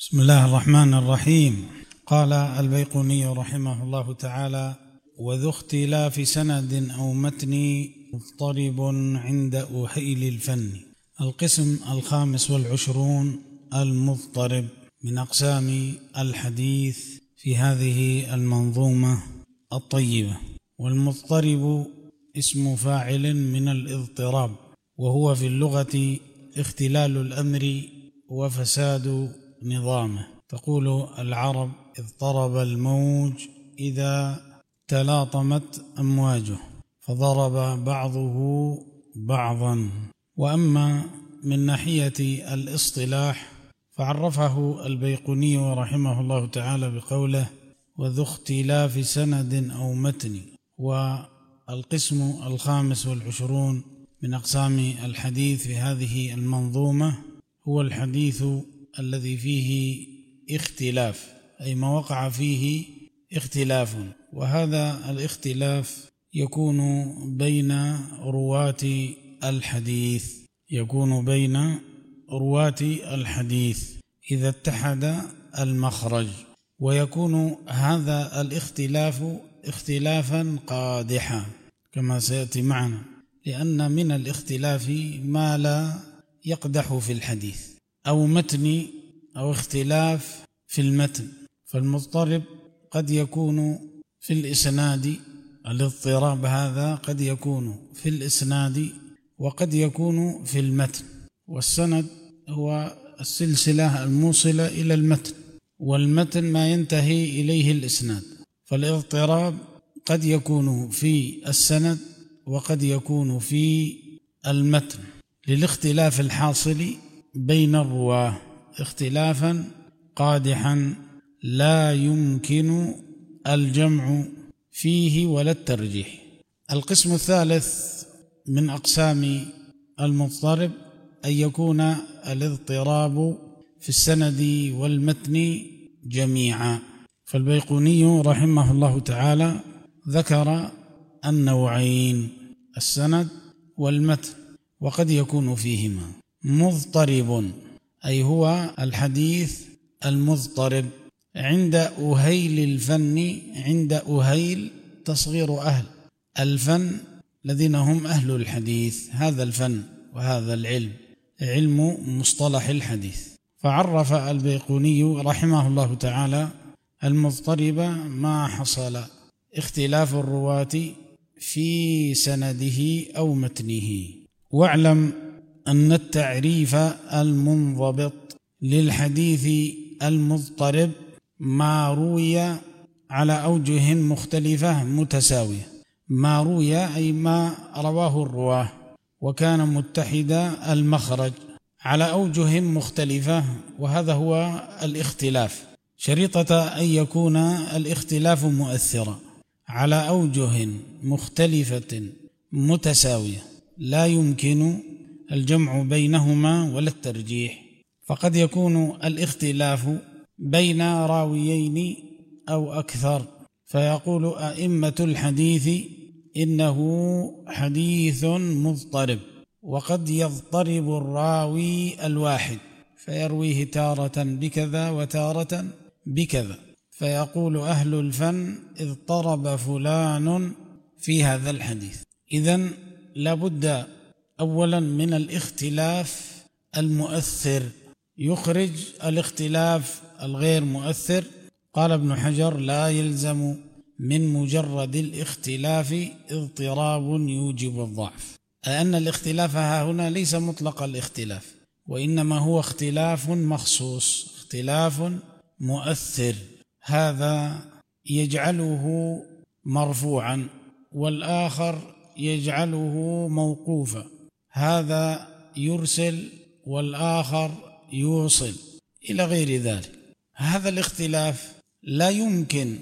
بسم الله الرحمن الرحيم. قال البيقوني رحمه الله تعالى: وذو اختلاف سند أو متن مضطرب عند أهيل الفن. القسم 25 المضطرب من أقسام الحديث في هذه المنظومة الطيبة. والمضطرب اسم فاعل من الاضطراب، وهو في اللغة اختلال الأمر وفساد نظامه. تقول العرب: اضطرب الموج إذا تلاطمت أمواجه فضرب بعضه بعضا. وأما من ناحية الاصطلاح فعرفه البيقوني رحمه الله تعالى بقوله: وذو اختلاف سند أو متن. والقسم 25 من أقسام الحديث في هذه المنظومة هو الحديث الذي فيه اختلاف، أي ما وقع فيه اختلاف، وهذا الاختلاف يكون بين رواة الحديث، إذا اتحد المخرج، ويكون هذا الاختلاف اختلافا قادحا كما سيأتي معنا، لأن من الاختلاف ما لا يقدح في الحديث، أو متن أو اختلاف في المتن. فالمضطرب قد يكون في الإسناد، الاضطراب هذا قد يكون في الإسناد وقد يكون في المتن، والسند هو السلسلة الموصلة إلى المتن، والمتن ما ينتهي إليه الإسناد. فالاضطراب قد يكون في السند وقد يكون في المتن للاختلاف الحاصل بين الرواه، اختلافا قادحا لا يمكن الجمع فيه ولا الترجيح. القسم الثالث من أقسام المضطرب أن يكون الاضطراب في السند والمتن جميعا. فالبيقوني رحمه الله تعالى ذكر النوعين: السند والمتن، وقد يكون فيهما مضطرب، أي هو الحديث المضطرب عند أهيل الفن. عند أهيل تصغير أهل الفن الذين هم أهل الحديث. هذا الفن وهذا العلم علم مصطلح الحديث. فعرف البيقوني رحمه الله تعالى المضطرب ما حصل اختلاف الرواة في سنده أو متنه. واعلم أن التعريف المنضبط للحديث المضطرب ما روي على أوجه مختلفة متساوية. ما روي أي ما رواه الرواه وكان متحد المخرج على أوجه مختلفة، وهذا هو الاختلاف، شريطة أن يكون الاختلاف مؤثرا على أوجه مختلفة متساوية لا يمكن الجمع بينهما ولا الترجيح. فقد يكون الاختلاف بين راويين أو أكثر، فيقول أئمة الحديث إنه حديث مضطرب، وقد يضطرب الراوي الواحد فيرويه تارة بكذا وتارة بكذا، فيقول أهل الفن اضطرب فلان في هذا الحديث. إذن لابد أولا من الاختلاف المؤثر يخرج الاختلاف الغير مؤثر. قال ابن حجر: لا يلزم من مجرد الاختلاف اضطراب يوجب الضعف، أن الاختلاف هنا ليس مطلق الاختلاف، وإنما هو اختلاف مخصوص، اختلاف مؤثر، هذا يجعله مرفوعا والآخر يجعله موقوفا، هذا يرسل والآخر يوصل إلى غير ذلك. هذا الاختلاف لا يمكن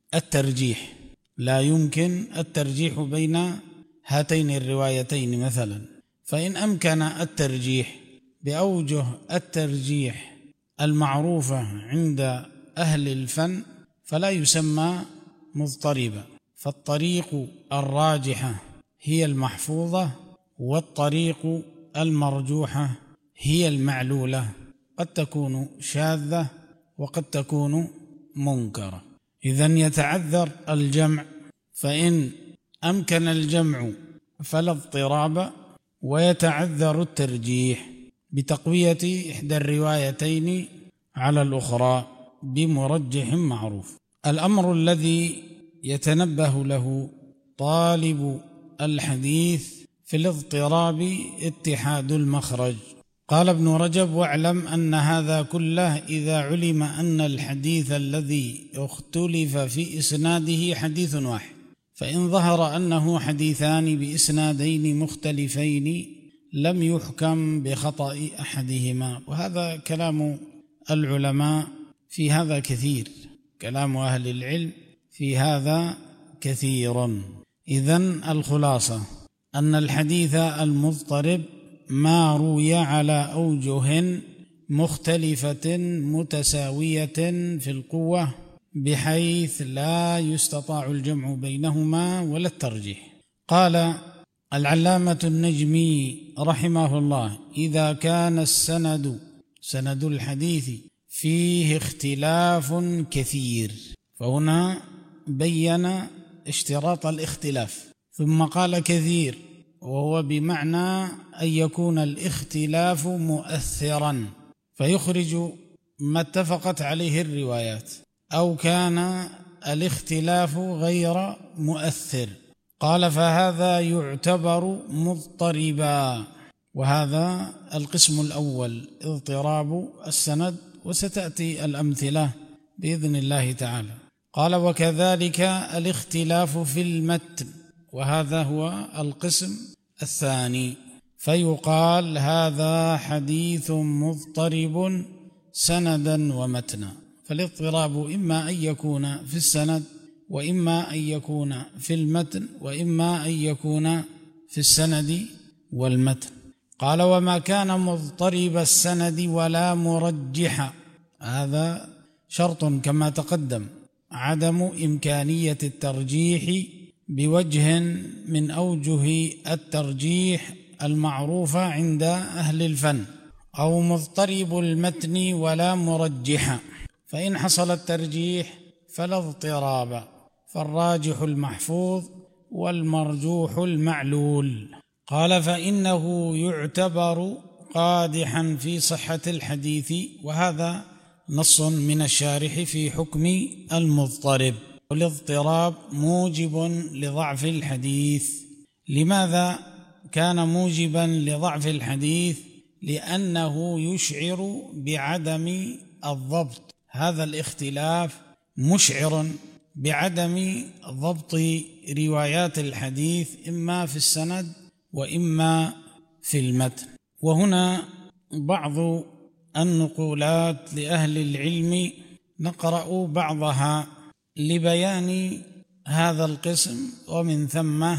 الترجيح بين هاتين الروايتين مثلا. فإن أمكن الترجيح بأوجه الترجيح المعروفة عند أهل الفن فلا يسمى مضطربا. فالطريق الراجحة هي المحفوظة، والطريق المرجوحة هي المعلولة، قد تكون شاذة وقد تكون منكرة. إذن يتعذر الجمع، فإن أمكن الجمع فلا اضطراب، ويتعذر الترجيح بتقوية إحدى الروايتين على الأخرى بمرجح معروف. الأمر الذي يتنبه له طالب الحديث في الاضطراب اتحاد المخرج. قال ابن رجب: واعلم أن هذا كله إذا علم أن الحديث الذي اختلف في إسناده حديث واحد، فإن ظهر أنه حديثان بإسنادين مختلفين لم يحكم بخطأ أحدهما. وهذا كلام العلماء في هذا كثير، كلام أهل العلم في هذا كثير. إذن الخلاصة أن الحديث المضطرب ما روي على أوجه مختلفة متساوية في القوة بحيث لا يستطاع الجمع بينهما ولا الترجيح. قال العلامة النجمي رحمه الله: إذا كان سند الحديث فيه اختلاف كثير، فهنا بين اشتراط الاختلاف، ثم قال كثير، وهو بمعنى أن يكون الاختلاف مؤثرا فيخرج ما اتفقت عليه الروايات، أو كان الاختلاف غير مؤثر. قال فهذا يعتبر مضطربا. وهذا القسم الأول، اضطراب السند، وستأتي الأمثلة بإذن الله تعالى. قال وكذلك الاختلاف في المتن، وهذا هو القسم الثاني، فيقال هذا حديث مضطرب سندا ومتنا. فالاضطراب إما أن يكون في السند، وإما أن يكون في المتن، وإما أن يكون في السند والمتن. قال وما كان مضطرب السند ولا مرجح، هذا شرط كما تقدم، عدم إمكانية الترجيح بوجه من أوجه الترجيح المعروفة عند أهل الفن، أو مضطرب المتن ولا مرجح. فإن حصل الترجيح فلا اضطراب، فالراجح المحفوظ والمرجوح المعلول. قال فإنه يعتبر قادحا في صحة الحديث، وهذا نص من الشارح في حكم المضطرب. والاضطراب موجب لضعف الحديث. لماذا كان موجبا لضعف الحديث؟ لأنه يشعر بعدم الضبط. هذا الاختلاف مشعر بعدم ضبط روايات الحديث، إما في السند وإما في المتن. وهنا بعض النقولات لأهل العلم نقرأ بعضها لبيان هذا القسم، ومن ثم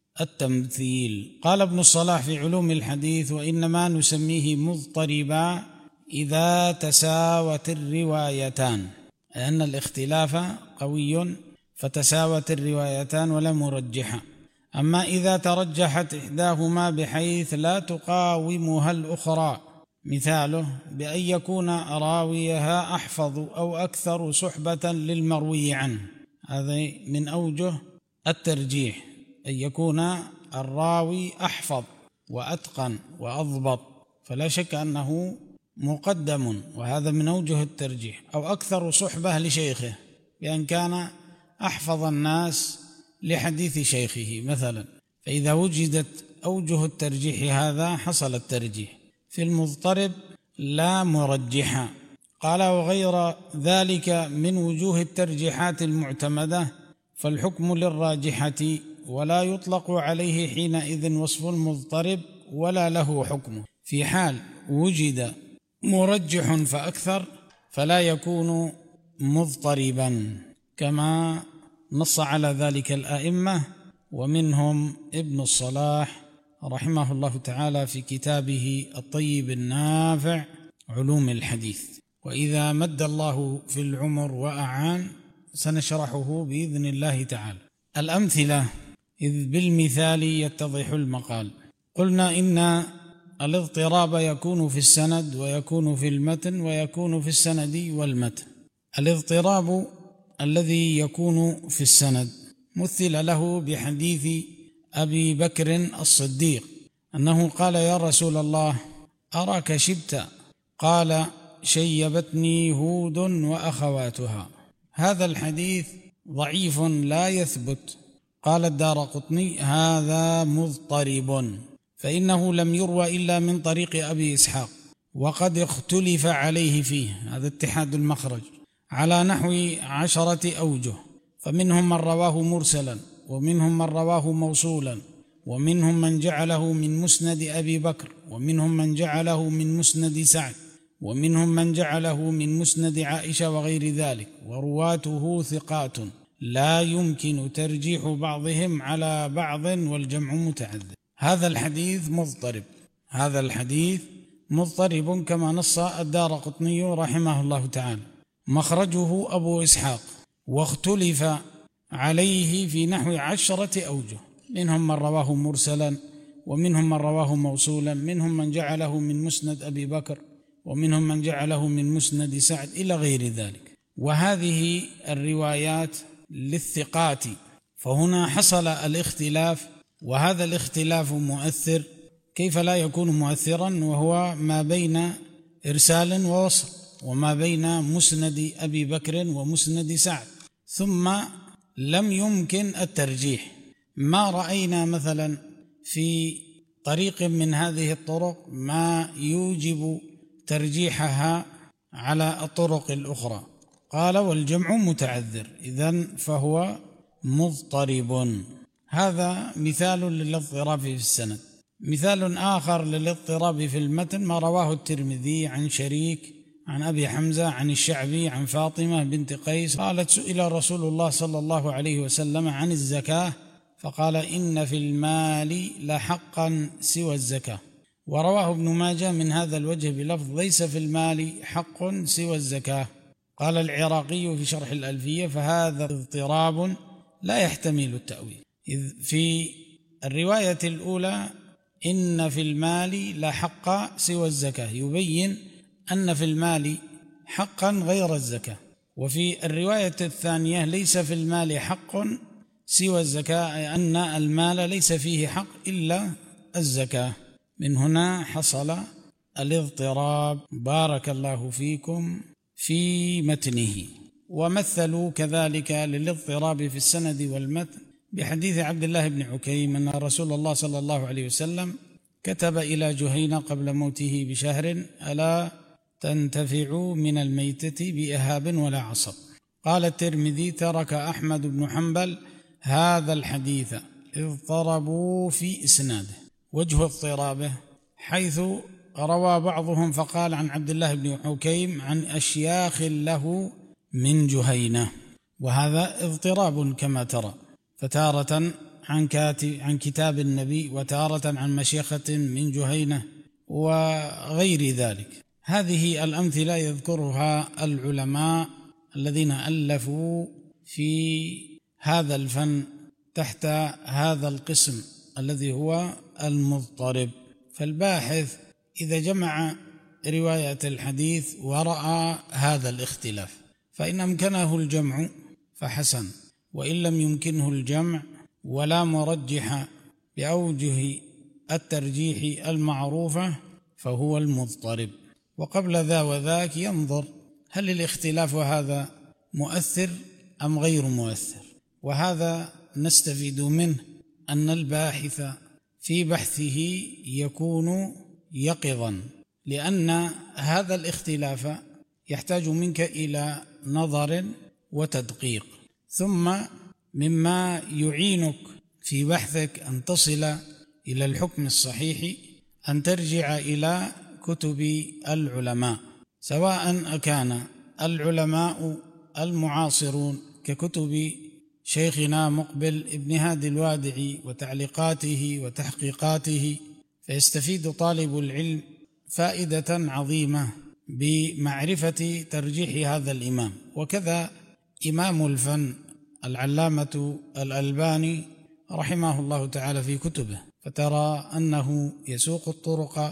التمثيل. قال ابن الصلاح في علوم الحديث: وإنما نسميه مضطربا إذا تساوت الروايتان، لأن الاختلاف قوي فتساوت الروايتان ولا مرجحة. أما إذا ترجحت إحداهما بحيث لا تقاومها الأخرى، مثاله بأن يكون راويها أحفظ أو أكثر صحبة للمروي عنه، هذا من أوجه الترجيح، أن يكون الراوي أحفظ وأتقن وأضبط، فلا شك أنه مقدم، وهذا من أوجه الترجيح. أو أكثر صحبة لشيخه، بأن كان أحفظ الناس لحديث شيخه مثلا. فإذا وجدت أوجه الترجيح هذا حصل الترجيح. في المضطرب لا مرجحة. قال وغير ذلك من وجوه الترجيحات المعتمدة فالحكم للراجحة، ولا يطلق عليه حينئذ وصف المضطرب ولا له حكم. في حال وجد مرجح فأكثر فلا يكون مضطربا، كما نص على ذلك الأئمة، ومنهم ابن الصلاح رحمه الله تعالى في كتابه الطيب النافع علوم الحديث. وإذا مد الله في العمر وأعان سنشرحه بإذن الله تعالى. الأمثلة، إذ بالمثال يتضح المقال. قلنا إن الاضطراب يكون في السند ويكون في المتن ويكون في السند والمتن. الاضطراب الذي يكون في السند مثل له بحديث أبي بكر الصديق أنه قال: يا رسول الله أراك شبت. قال: شيبتني هود وأخواتها. هذا الحديث ضعيف لا يثبت. قال الدارقطني: هذا مضطرب، فإنه لم يروى إلا من طريق أبي إسحاق، وقد اختلف عليه فيه، هذا اتحاد المخرج، على نحو 10 أوجه، فمنهم من رواه مرسلا، ومنهم من رواه موصولا، ومنهم من جعله من مسند أبي بكر، ومنهم من جعله من مسند سعد، ومنهم من جعله من مسند عائشة وغير ذلك، ورواته ثقات لا يمكن ترجيح بعضهم على بعض والجمع متعذر. هذا الحديث مضطرب، هذا الحديث مضطرب كما نص الدارقطني رحمه الله تعالى. مخرجه أبو إسحاق، واختلف عليه في نحو 10 أوجه، منهم من رواه مرسلا، ومنهم من رواه موصولا، منهم من جعله من مسند أبي بكر، ومنهم من جعله من مسند سعد إلى غير ذلك. وهذه الروايات للثقات، فهنا حصل الاختلاف، وهذا الاختلاف مؤثر. كيف لا يكون مؤثرا وهو ما بين إرسال ووصل، وما بين مسند أبي بكر ومسند سعد، ثم لم يمكن الترجيح. ما رأينا مثلا في طريق من هذه الطرق ما يوجب ترجيحها على الطرق الأخرى. قال: والجمع متعذر، إذن فهو مضطرب. هذا مثال للاضطراب في السند. مثال آخر للاضطراب في المتن ما رواه الترمذي عن شريك عن أبي حمزة عن الشعبي عن فاطمة بنت قيس قالت: سئل رسول الله صلى الله عليه وسلم عن الزكاة فقال: إن في المال لحقا سوى الزكاة. ورواه ابن ماجه من هذا الوجه بلفظ: ليس في المال حق سوى الزكاة. قال العراقي في شرح الألفية: فهذا اضطراب لا يحتمل التأويل، إذ في الرواية الأولى إن في المال لحق سوى الزكاة يبين أن في المال حقا غير الزكاة، وفي الرواية الثانية ليس في المال حق سوى الزكاة أن المال ليس فيه حق إلا الزكاة. من هنا حصل الاضطراب بارك الله فيكم في متنه. ومثلوا كذلك للاضطراب في السند والمتن بحديث عبد الله بن عكيم أن رسول الله صلى الله عليه وسلم كتب إلى جهينة قبل موته بشهر: ألا تنتفعوا من الميتة بإهاب ولا عصب. قال الترمذي: ترك أحمد بن حنبل هذا الحديث، اضطربوا في إسناده. وجه اضطرابه حيث روى بعضهم فقال عن عبد الله بن عكيم عن أشياخ له من جهينة، وهذا اضطراب كما ترى، فتارة عن كتاب النبي، وتارة عن مشيخة من جهينة وغير ذلك. هذه الأمثلة يذكرها العلماء الذين ألفوا في هذا الفن تحت هذا القسم الذي هو المضطرب. فالباحث إذا جمع رواية الحديث ورأى هذا الاختلاف فإن أمكنه الجمع فحسن، وإن لم يمكنه الجمع ولا مرجح بأوجه الترجيح المعروفة فهو المضطرب. وقبل ذا وذاك ينظر هل الاختلاف هذا مؤثر أم غير مؤثر. وهذا نستفيد منه أن الباحث في بحثه يكون يقظا، لأن هذا الاختلاف يحتاج منك إلى نظر وتدقيق. ثم مما يعينك في بحثك أن تصل إلى الحكم الصحيح أن ترجع إلى كتب العلماء، سواء أكان العلماء المعاصرون ككتب شيخنا مقبل ابن هادي الوادعي وتعليقاته وتحقيقاته، فيستفيد طالب العلم فائدة عظيمة بمعرفة ترجيح هذا الإمام. وكذا إمام الفن العلامة الألباني رحمه الله تعالى في كتبه، فترى أنه يسوق الطرق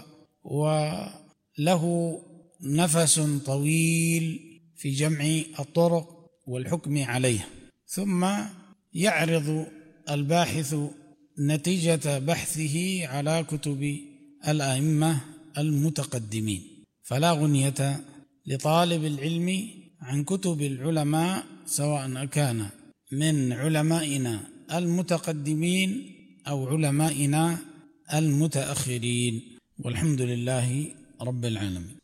وله نفس طويل في جمع الطرق والحكم عليها، ثم يعرض الباحث نتيجة بحثه على كتب الأئمة المتقدمين، فلا غنية لطالب العلم عن كتب العلماء سواء كان من علمائنا المتقدمين أو علمائنا المتأخرين، والحمد لله رب العالمين.